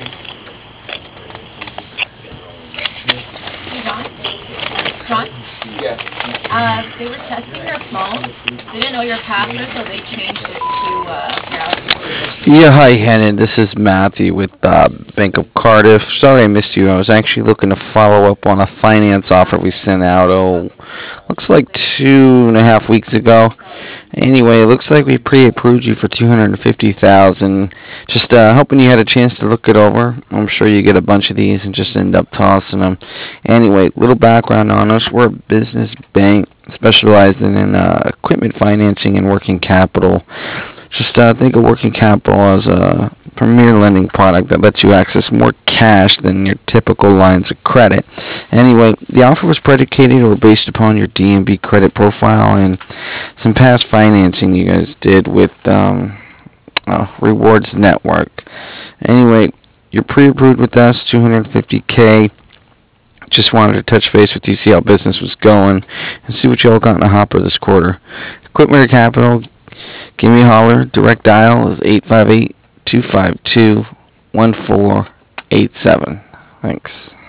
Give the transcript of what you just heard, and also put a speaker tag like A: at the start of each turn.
A: John? John?
B: Yeah.
A: They were testing your phone. They didn't know your password, so they changed it to your Outlook.
C: Yeah, hi, Hennon. This is Matthew with Bank of Cardiff. Sorry I missed you. I was actually looking to follow up on a finance offer we sent out, looks like 2.5 weeks ago. Anyway, it looks like we pre-approved you for 250,000. Just hoping you had a chance to look it over. I'm sure you get a bunch of these and just end up tossing them. Anyway, little background on us. We're a business bank specializing in equipment financing and working capital. Just think of working capital as a premier lending product that lets you access more cash than your typical lines of credit. Anyway, the offer was predicated or based upon your DNB credit profile and some past financing you guys did with Rewards Network. Anyway, you're pre-approved with us, 250K. Just wanted to touch base with you, see how business was going, and see what y'all got in the hopper this quarter. Equipment or capital, give me a holler. Direct dial is 858-252-1487. Thanks.